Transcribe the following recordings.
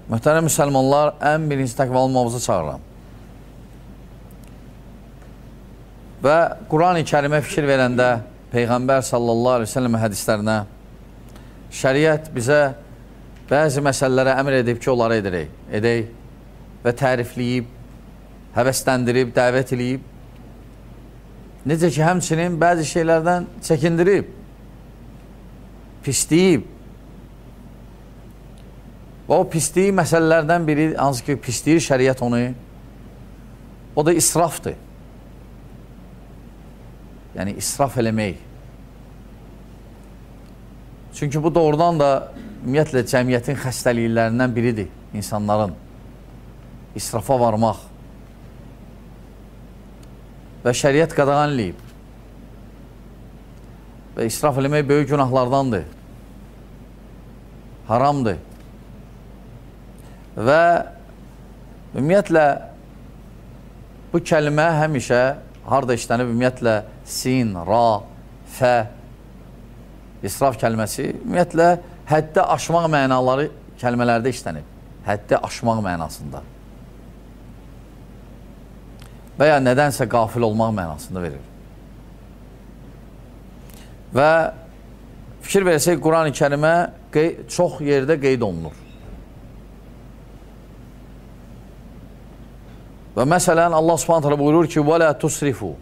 Möhtərəm müsəlmanlar, ən birinci təqva olmamızı çağıram. Və Quran-ı Kərimə fikir verəndə Peyğəmbər sallallahu aleyhi ve sellem hədislərinə şəriət bizə bəzi məsələlərə əmr edib ki, onları edək və tərifləyib, həvəsləndirib, dəvət edib. Necə ki, həmçinin bəzi şeylərdən çəkindirib, pisləyib. Və o pisliyi məsələlərdən biri, hansı ki, pisliyir şəriət onu, o da israfdır. Yəni, israf eləmək. Çünki bu doğrudan da, ümumiyyətlə, cəmiyyətin xəstəliklərindən biridir, insanların. İsrafa varmaq. Və şəriət qadağan eləyib. Və israf eləmək böyük günahlardandır. Haramdır. Və ümumiyyətlə, bu kəlmə həmişə harada işlənib, ümumiyyətlə, sin, ra, fə, israf kəlməsi, ümumiyyətlə, həddə aşmaq mənaları kəlmələrdə işlənib. Həddə aşmaq mənasında. Və ya nədənsə qafil olmaq mənasında verir. Və fikir versək, Quran-ı Kərimə çox yerdə qeyd olunur. Və məsələn, Allah subhanət hələ buyurur ki, وَلَا تُسْرِفُوا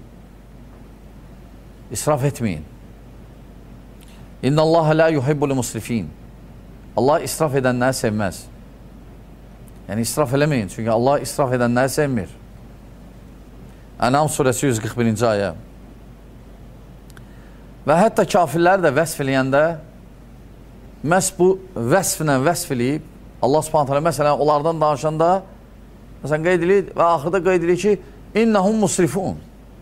İsraf etməyin. İnna Allah la yuhibbul musrifin. Allah israf edənləri sevməz. Yəni, israf eləməyin. Çünki Allah israf edənləri sevmir. Ənam surəsi 141-ci ayə. Və hətta kafirlər də vəsf eləyəndə məhz bu vəsflə vəsf eləyib Allah subhanət hələ məsələn, onlardan danışanda məsələn, qeyd edilir və axırda qeyd edilir ki, innəhum musrifun.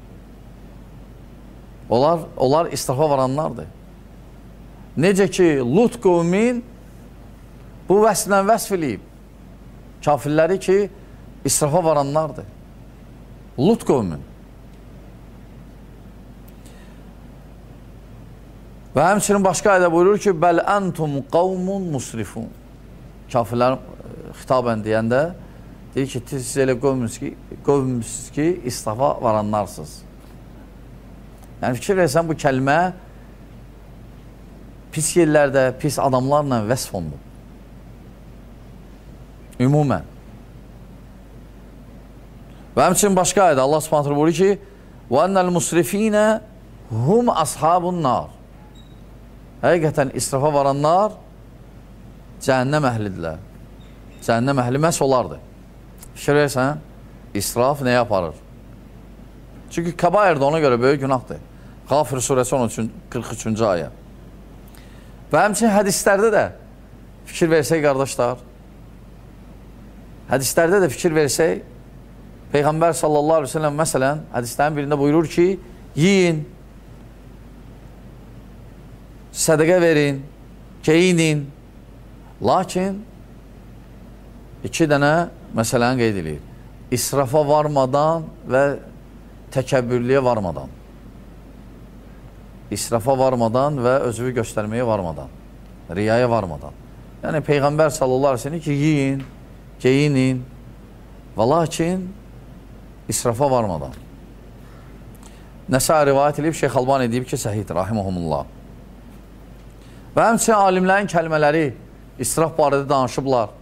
Onlar israfa varanlardır. Necə ki, Lut qövmin bu vəsflə vəsf eləyib. Kafirləri ki, israfa varanlardır. Lut qövmin. Və həmçinin başqa ayədə buyurur ki, bəl əntum qavmun musrifun. Kafirlər xitabən deyəndə deyir ki, siz elə qövmüsünüz ki, israfa varanlarsınız. Yəni, fikir versən, bu kəlmə pis yerlərdə, pis adamlarla vəsf olunur. Ümumən. Və həmçinin başqa ayədə Allah subhanətlə buyurur ki, وَاَنَّ الْمُسْرِف۪ينَ هُمْ أَصْحَابُ النَّارِ Həqiqətən israfa varanlar cəhənnəm əhlidirlər. Cəhənnəm əhli məhz olardır. Fikir versən, israf nəyə aparır? Çünki kəbair də ona görə böyük günahdır. Qafir surəsi 43-cü ayə. Və həmçinin hədislərdə də fikir versək, qardaşlar, hədislərdə də fikir versək, Peyğəmbər sallallahu aleyhi ve sellem məsələn, hədislərin birində buyurur ki, yiyin, sədəqə verin, geyinin, lakin iki dənə məsələni qeyd edir. İsrafa varmadan və təkəbbürlüyə varmadan. İsrafa varmadan və özünü göstərməyə varmadan. Riyaya varmadan. Yəni, Peyğəmbər sallallahu aleyhi ve sellem ki, yiyin, geyinin və lakin israfa varmadan. Nəsə rivayət edib, Şeyx Albani edib ki, səhiddir, rahiməhumullah. Və həmçinin alimlərin kəlmələri israf barədə danışıblar.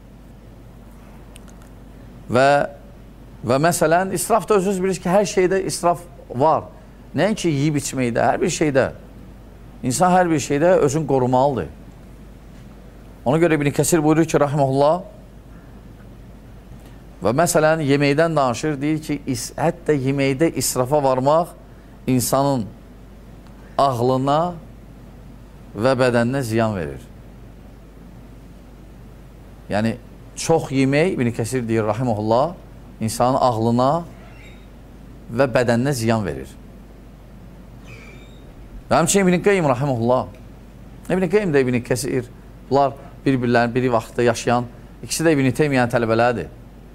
Və məsələn, israf da özünüz bilirsiniz ki, hər şeydə israf var. Nəinki yiyib içməkdə, hər bir şeydə. İnsan hər bir şeydə özünü qorumalıdır. Ona görə İbn Kəsir buyurur ki, rahiməhullah, və məsələn, yeməkdən danışır, deyir ki, hətta yeməkdə israfa varmaq insanın ağlına və bədəninə ziyan verir. Yəni, çox yemək, İbn Kəsir deyir, rahiməhullah, insanın ağlına və bədəninə ziyan verir. Və həmçinin İbn Qeym, rahiməhullah, İbn Qeym də İbn Kəsir, bunlar bir-birlərin biri vaxtda yaşayan, ikisi də İbn Teymiyənin tələbələrdir.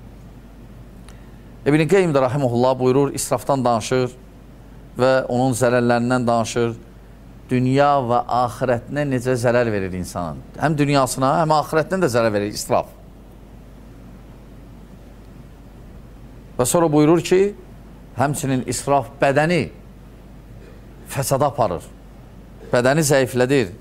İbn Qeym də, rahiməhullah, buyurur, israfdan danışır və onun zərərlərindən danışır. Dünya və axirətinə necə zərər verir insanın. Həm dünyasına, həm axirətinə də zərər verir israf. Və sonra buyurur ki, həmçinin israf bədəni fəsada aparır. Bədəni zəiflədir.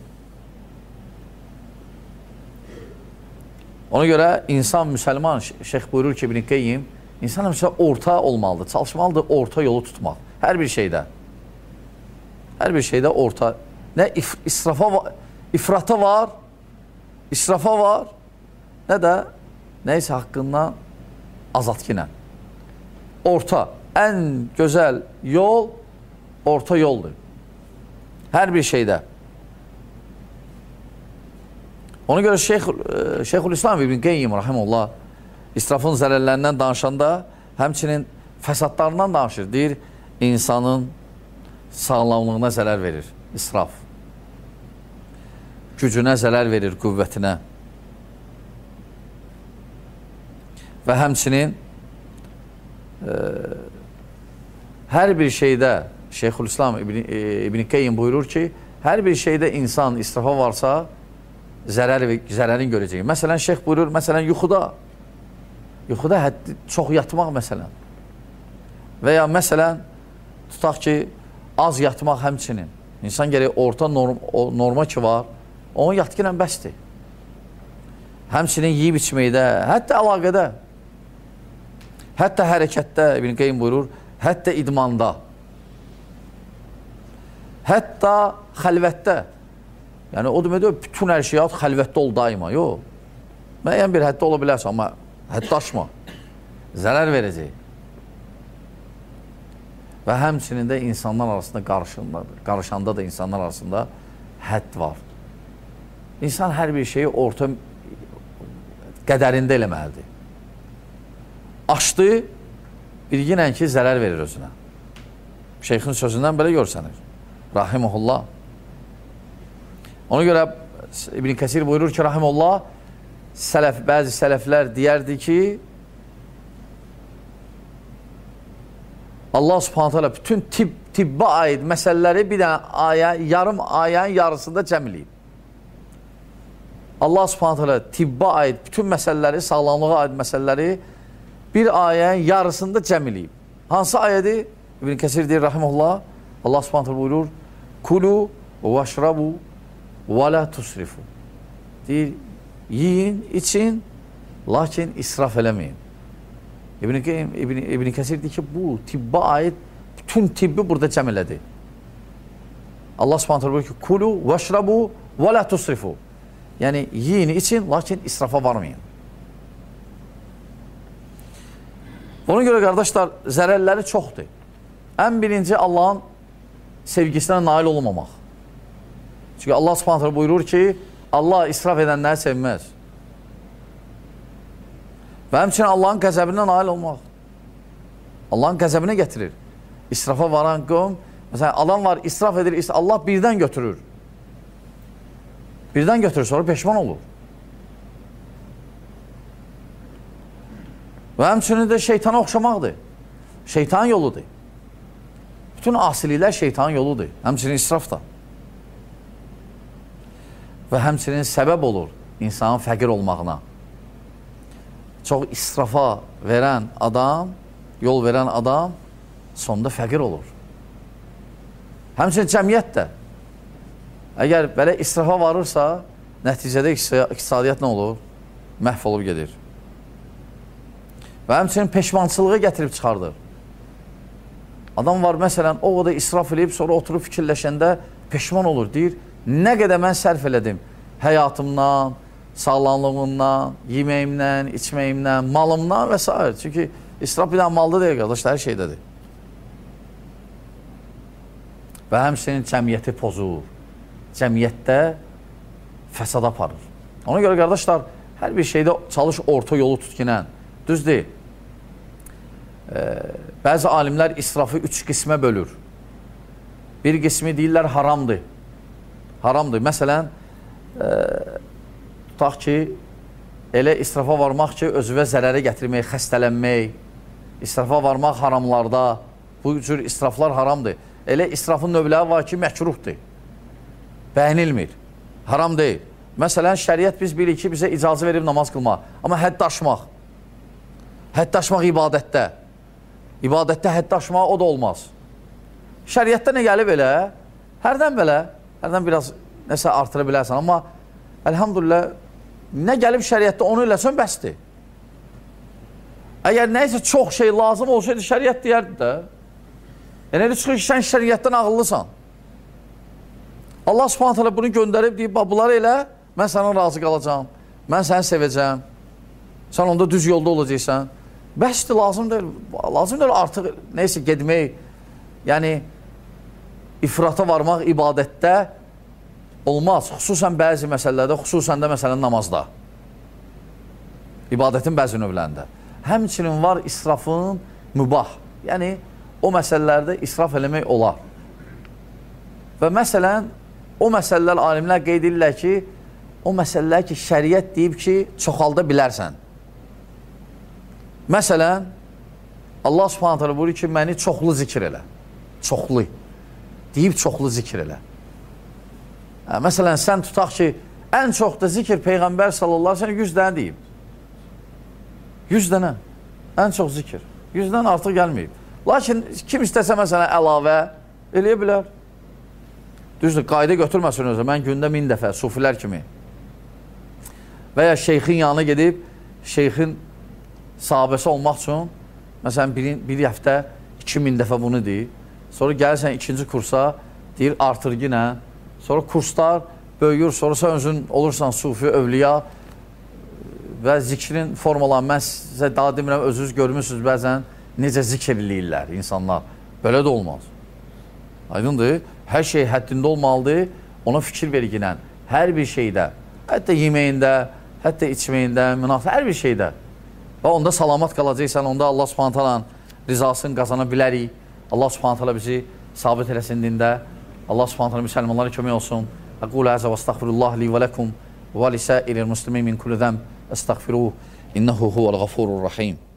Ona görə insan, müsəlman, şeyx buyurur ki, İbn Qeyyim, insan həmişə orta olmalıdır, çalışmalıdır orta yolu tutmaq. Hər bir şeydə. Hər bir şeydə orta. Nə ifrata var, israfa var, nə də nəysə haqqından azatkinə. Orta, ən gözəl yol orta yoldur. Hər bir şeydə. Ona görə Şeyxülislam İbn Qeyyim rahimehullah israfın zərərlərindən danışanda həmçinin fəsadlarından danışır. Deyir, insanın sağlamlığına zərər verir israf. Gücünə zərər verir, qüvvətinə. Və həmçinin hər bir şeydə Şeyxülislam İbn Qeyyim buyurur ki, hər bir şeydə insan israfa varsa zərərin görəcək. Məsələn, şeyx buyurur, məsələn, yuxuda çox yatmaq məsələn. Və ya məsələn, tutaq ki, az yatmaq həmçinin. İnsan gərək orta norma ki var, onun yatqinən bəsdir. Həmçinin yiyib içməkdə, hətta əlaqədə, hətta hərəkətdə, İbn Qeyyim buyurur, hətta idmanda, hətta xəlvətdə. Yəni, o deməkdir, bütün hər şey xəlvətdə ol daima, yox. Müəyyən bir həddə ola bilərsən, amma həddə aşma. Zərər verəcək. Və həmçinin də insanlar arasında qarışanda da insanlar arasında hədd var. İnsan hər bir şeyi orta qədərində eləməlidir. Aşdı, bilginən ki, zərər verir özünə. Şeyxin sözündən belə görsənir. Rahiməhullah. Ona görə İbn Kəsir buyurur ki, rahiməhullah, bəzi sələflər deyərdi ki, Allah subhanətə alə bütün tibbə aid məsələləri bir dənə yarım ayənin yarısında cəmləyib. Allah subhanətə alə tibbə aid bütün məsələləri, sağlamlığa aid məsələləri bir ayənin yarısında cəmləyib. Hansı ayədir? İbn Kəsir deyir, rahiməhullah, Allah subhanətə alə buyurur, kulu və şrabu və la tusrifu. Deyir, yiyin, için, lakin israf eləməyin. İbn Kəsir deyir ki, bu tibbə aid bütün tibbi burada cəm elədi. Allah subhanətə buyurur ki, kulu və şrabu və la tusrifu. Yəni, yiyin, için, lakin israfa varmayın. Ona görə, qardaşlar, zərərləri çoxdur. Ən birinci, Allahın sevgisinə nail olmamaq. Çünki Allah subhanətə buyurur ki, Allah israf edənləri sevməz. Və həmçinin Allahın qəzəbinə nail olmaq. Allahın qəzəbinə gətirir. İsrafa varan qövm, məsələn, adam var, israf edir, Allah birdən götürür. Birdən götürür, sonra peşman olur. Və həmçinin də şeytana oxşamaqdır. Şeytan yoludur. Bütün asiliklər şeytanın yoludur. Həmçinin israf da. Və həmçinin səbəb olur insanın fəqir olmağına. Çox israfa verən adam, yol verən adam sonunda fəqir olur. Həmçinin cəmiyyət də. Əgər belə israfa varırsa, nəticədə iqtisadiyyat nə olur? Məhv olub gedir. Və həmçinin peşmançılığı gətirib çıxardır. Adam var, məsələn, o da israf edib, sonra oturub fikirləşəndə peşman olur, deyir, nə qədər mən sərf elədim həyatımdan, sağlamlığımdan, yeməyimdən, içməyimdən, malımdan və s. Çünki israf bir dənə malda deyil, qardaşlar, hər şeydədir. Və həmçinin cəmiyyəti pozur. Cəmiyyətdə fəsad aparır. Ona görə, qardaşlar, hər bir şeydə çalış orta yolu tutkinən. Düz deyil. Bəzi alimlər israfı 3 qismə bölür. Bir qismi deyirlər haramdır. Haramdır. Məsələn, tutaq ki, elə israfa varmaq ki, özüvə zərərə gətirmək, xəstələnmək, israfa varmaq haramlarda, bu cür israflar haramdır. Elə israfın növləri var ki, məkruhdur, bəyənilmir, haram deyil. Məsələn, şəriət biz bilik ki, bizə icazə verib namaz qılmaq, amma hədd aşmaq ibadətdə, İbadətdə hədd aşmaq o da olmaz. Şəriətdə nə gəlib elə? Hərdən belə, hərdən biraz nəsə artıra bilərsən, amma əlhamdülillah nə gəlib şəriətdə onu eləsən bəsdir. Əgər nəysə çox şey lazım olsaydı şəriət deyərdi də. Yəni elə çıxır ki, sən şəriətdən ağıllısan. Allah Subhanahu taala bunu göndərib deyib, bunları elə, mən sənə razı qalacağam, mən səni sevəcəm, sən onda düz yolda olacaqsan. Bəsdir, lazım deyil artıq neysə gedmək, yəni ifrata varmaq ibadətdə olmaz. Xüsusən bəzi məsələlərdə, xüsusən də məsələn namazda. İbadətin bəzi növlərində. Həmçinin var israfın mübah. Yəni, o məsələlərdə israf eləmək olar. Və məsələn, o məsələlər alimlər qeyd edirlər ki, o məsələlər ki, şəriət deyib ki, çoxalda bilərsən. Məsələn, Allah Subhanahu taala buyurur ki, məni çoxlu zikr elə. Çoxlu. Deyib çoxlu zikr elə. Məsələn, sən tutaq ki, ən çox da zikr Peyğəmbər sallallahu aleyhi ve sellem 100 dənə deyib. 100 dənə. Ən çox zikr. 100-dən artıq gəlməyib. Lakin kim istəsə məsələn əlavə eləyə bilər. Düzdür, qayda götürməsin özə. Mən gündə 1000 dəfə, sufilər kimi. Və ya şeyxin yanına gedib, şeyxin sahabəsi olmaq üçün, məsələn, bir həftə 2000 dəfə bunu deyir. Sonra gəlirsən ikinci kursa, deyir artır yenə. Sonra kurslar böyüyür, sonra sən özün olursan sufi, övliya və zikrin formalarını mən sizə daha demirəm, özünüz görmürsünüz bəzən necə zikr eləyirlər insanlar. Belə də olmaz. Aydındır, hər şey həddində olmalıdır, ona fikir verginən, hər bir şeydə, hətta yeməyində, hətta içməyində, hər bir şeydə. Və onda salamat qalacaqsan, onda Allah Subhanahu taalanın rizasını qazana bilərik. Allah Subhanahu taala bizi sabit eləsin dində. Allah Subhanahu taala müsəlmanlara kömək olsun. Aqulu azza və estağfirullah li və lakum və lisairil muslimin min kulli zəmb. Estağfiruhu innehu huvel gafurur rahim.